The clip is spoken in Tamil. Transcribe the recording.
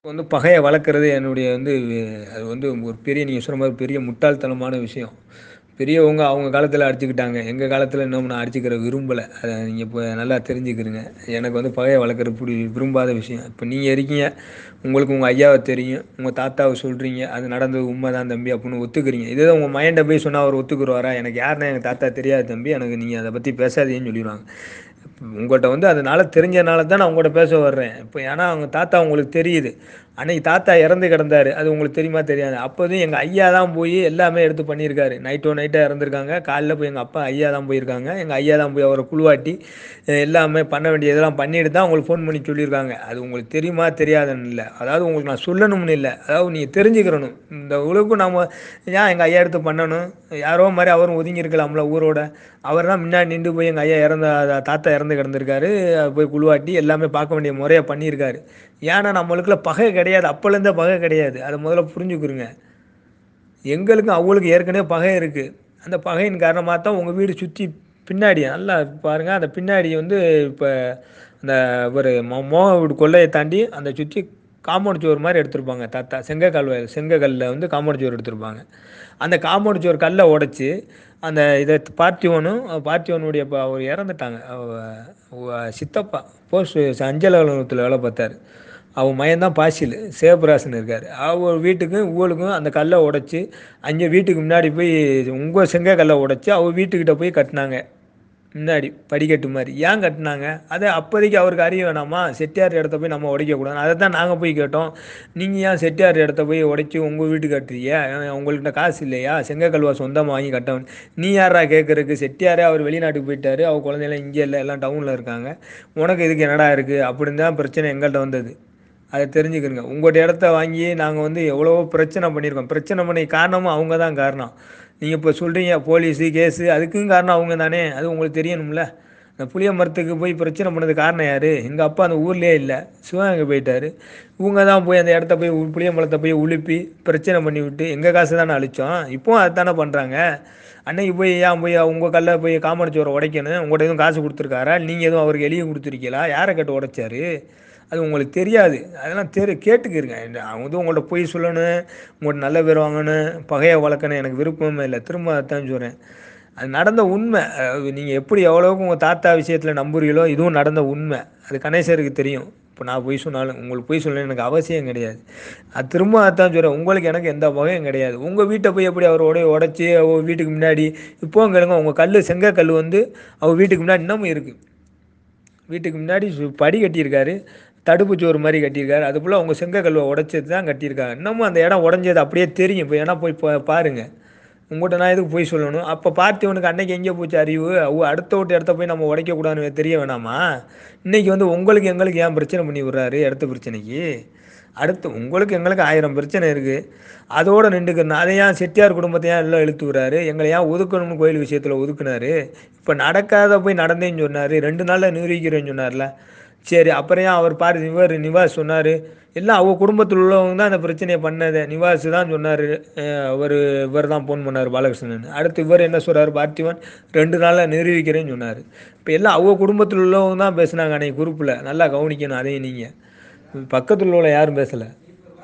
பகைய வளர்க்குறது என்னுடைய அது ஒரு பெரிய நீங்க சொன்ன மாரி பெரிய முட்டாள்தனமான விஷயம். பெரியவங்க அவங்க காலத்தில அடிச்சுக்கிட்டாங்க. எங்க காலத்தில இன்னும் நான் அடிச்சுக்கிற விரும்பல. அத நீங்க இப்ப நல்லா தெரிஞ்சுக்கிருங்க. எனக்கு பகைய வளர்க்குறது விரும்பாத விஷயம். இப்ப நீங்க இருக்கீங்க. உங்களுக்கு உங்க ஐயாவ தெரியும். உங்க தாத்தாவ சொல்றீங்க. அது நடந்தது உண்மதான் தம்பி அப்புட்ன்னு ஒத்துக்கிறீங்க. இதே உங்க மயன்ட்ட போய் சொன்னா அவரு ஒத்துக்குருவாரா? எனக்கு யாருன்னு எங்க தாத்தா தெரியாது தம்பி. எனக்கு நீங்க அத பத்தி பேசாதீங்கன்னு சொல்லிருவாங்க. உங்கட்ட அதனால தெரிஞ்சனால தான் நான் உங்கட்ட பேச வர்றேன். இப்ப ஏன்னா, அவங்க தாத்தா உங்களுக்கு தெரியுது. அன்னைக்கு தாத்தா இறந்து கிடந்தாரு. அது உங்களுக்கு தெரியுமா? தெரியாதா? அப்போதும் எங்க ஐயா தான் போய் எல்லாமே எடுத்து பண்ணியிருக்காரு. நைட்டா இறந்துருக்காங்க. காலைல போய் எங்க அப்பா ஐயா தான் போயிருக்காங்க. எங்க ஐயா தான் போய் அவர குளிவாட்டி, எல்லாமே பண்ண வேண்டியதெல்லாம் பண்ணிட்டு தான் உங்களுக்கு ஃபோன் பண்ணி சொல்லியிருக்காங்க. அது உங்களுக்கு தெரியுமா? தெரியாதான்னு இல்ல. அதாவது உங்களுக்கு நான் சொல்லணும்னு இல்ல. அதாவது நீங்க தெரிஞ்சுக்கிறணும். இந்த உலகம் நாம ஏன் எங்க ஐயா எடுத்து பண்ணணும்? யாரோ மாரி அவரும் ஒதுங்கி இருக்கலாம்ல ஊரோட. அவர் தான் முன்னாடி நிண்டு போய் எங்க ஐயா தாத்தா இறந்து கிடந்திருக்காரு. போய் குளிவாட்டி எல்லாமே பார்க்க வேண்டிய முறைய பண்ணியிருக்காரு. ஏன்னா நம்மளுக்குள்ள பகை கிடையாது. அப்பலேருந்தே பகை கிடையாது. அத முதல்ல புரிஞ்சுக்கிருங்க. எங்களுக்கும் அவங்களுக்கும் ஏற்கனவே பகை இருக்கு. அந்த பகையின் காரணமா தான் உங்க வீடு சுத்தி பின்னாடி நல்லா பாருங்க. அந்த பின்னாடி இப்ப அந்த ஒரு மோக வீடு கொல்லைய தாண்டி அந்த சுத்தி காம்பவுண்ட் சுவர் மாரி எடுத்திருப்பாங்க தாத்தா. செங்கக்கல்ல காம்பவுண்ட் சுவர் எடுத்திருப்பாங்க. அந்த காம்பவுண்ட் சுவர் கல்ல உடைச்சு, அந்த இத பார்த்திபனுடைய அவரு இறந்துட்டாங்க. சித்தப்பா அஞ்சல் அலுவலகத்தில வேல பார்த்தாரு. அவன் மயன் தான் பாசிலு. சிவபிராசன் இருக்காரு. அவர் வீட்டுக்கும் இவளுக்கும் அந்த கல்ல உடைச்சு, அங்கே வீட்டுக்கு முன்னாடி போய் உங்க செங்க கல்ல உடைச்சு, அவ வீட்டுக்கிட்ட போய் கட்டுனாங்க. முன்னாடி படிக்கட்டு மாரி. ஏன் கட்டுனாங்க? அது அப்போதைக்கு அவருக்கு அறிய வேணாமா? செட்டியார் இடத்த போய் நம்ம உடைக்கக்கூடாதுன்னு. அத தான் நாங்க போய் கேட்டோம். நீங்க ஏன் செட்டியார் இடத்த போய் உடைச்சு உங்க வீட்டுக்கு கட்டுறீங்க? உங்கள்ட்ட காசு இல்லையா? செங்க கல்வா சொந்தமா வாங்கி கட்ட நீ யார்றா கேட்கறக்கு? செட்டியாரே அவர் வெளிநாட்டுக்கு போயிட்டாரு. அவ குழந்தைலாம் இங்க இல்ல. எல்லாம் டவுன்ல இருக்காங்க. உனக்கு இதுக்கு என்னடா இருக்கு? அப்படின்னு தான் பிரச்சனை எங்கள்ட்ட வந்தது. அத தெரிஞ்சுக்கிருங்க. உங்களோட இடத்த வாங்கி நாங்க எவ்வளவோ பிரச்சனை பண்ணியிருக்கோம். பிரச்சனை பண்ணி காரணமும் அவங்க தான் காரணம். நீங்க இப்ப சொல்றீங்க போலீஸு, கேஸு அதுக்கும் காரணம் அவங்க தானே! அது உங்களுக்கு தெரியணும்ல. அந்த புளிய மரத்துக்கு போய் பிரச்சனை பண்ணதுக்கு காரணம் யாரு? எங்க அப்பா அந்த ஊர்லயே இல்ல. சிவகங்கை போயிட்டாரு. இவங்க தான் போய் அந்த இடத்த போய் புளிய மரத்த போய் உலுப்பி பிரச்சனை பண்ணிவிட்டு, எங்க காசு தானே அழிச்சோம். இப்பவும் அதுதானே பண்றாங்க. அன்னைக்கு போய் ஏன் போய் உங்க கல்ல போய் காம்பவுண்ட் சுவர உடைக்கணும்? உங்கள்ட்ட எதுவும் காசு குடுத்துருக்காரா? நீங்க எதுவும் அவருக்கு எழுதி குடுத்துருக்கீங்களா? யார கேட்டு உடைச்சாரு? அது உங்களுக்கு தெரியாது. அதெல்லாம் கேட்டுக்கிருங்க. அவங்க உங்கள்ட்ட பொய் சொல்லணும், உங்கள்ட்ட நல்ல பேர் வாங்கணும், பகைய வளர்க்கணும் எனக்கு விருப்பமே இல்ல. திரும்ப அதான் சொல்றேன். அது நடந்த உண்மை. நீங்க எப்படி எவ்வளவுக்கு உங்க தாத்தா விஷயத்தில நம்புறீங்களோ, இதுவும் நடந்த உண்மை. அது கணேசருக்கு தெரியும். இப்ப நான் பொய் சொன்னாலும், உங்களுக்கு பொய் சொல்லணும்னு எனக்கு அவசியம் கிடையாது. திரும்ப அதான் சொல்றேன். உங்களுக்கு எனக்கு எந்த பகையும் கிடையாது. உங்க வீட்ட போய் எப்படி அவர் உடைச்சு, அவ வீட்டுக்கு முன்னாடி இப்பவும் கேளுங்க, உங்க செங்க கல்லு அவ வீட்டுக்கு முன்னாடி இன்னமும் இருக்கு. வீட்டுக்கு முன்னாடி படி கட்டியிருக்காரு. தடுப்பு சுவர் மாரி கட்டியிருக்காரு. அது போல அவங்க செங்க கல்வ உடைச்சது தான் கட்டியிருக்காங்க. இன்னமும் அந்த இடம் உடைஞ்சது அப்படியே தெரியும். இப்ப வேணா போய் பாருங்க. உங்கட்ட நான் எதுக்கு பொய் சொல்லணும்? அப்ப பார்த்திபனுக்கு அன்னைக்கு எங்கே போச்சு அறிவு? அடுத்த வீட்டு இடத்த போய் நம்ம உடைக்கக்கூடாதுன்னு தெரிய வேணாமா? இன்னைக்கு உங்களுக்கு எங்களுக்கு ஏன் பிரச்சனை பண்ணி விடுறாரு இடத்து பிரச்சனைக்கு? அடுத்து உங்களுக்கு எங்களுக்கு 1000 பிரச்சனை இருக்கு. அதோட நின்டுக்கணும். அத ஏன் செட்டியார் குடும்பத்த ஏன் எல்லாம் இழுத்து விடுறாரு? எங்கள ஏன் ஒதுக்கணும்னு கோயில் விஷயத்துல ஒதுக்குனாரு? இப்ப நடக்காத போய் நடந்தேன்னு சொன்னாரு. 2 நாள்ல நிரூபிக்கிறேன்னு சொன்னார்ல. சரி அப்புறம் ஏன் அவர் நிவாஸ் சொன்னாரு. எல்லாம் அவங்க குடும்பத்துல உள்ளவங்க தான் அந்த பிரச்சனைய பண்ணதே. நிவாஸ் தான் சொன்னாரு. இவர் தான் ஃபோன் பண்ணாரு பாலகிருஷ்ணன். அடுத்து இவர் என்ன சொல்றாரு பார்த்திபன் 2 நாள்ல நிரூபிக்கிறேன்னு சொன்னாரு. இப்ப எல்லாம் அவங்க குடும்பத்துல உள்ளவங்க தான் பேசுனாங்க அன்னைக்கு குரூப்ல. நல்லா கவனிக்கணும் அதையும் நீங்க. பக்கத்துல உள்ள யாரும் பேசல.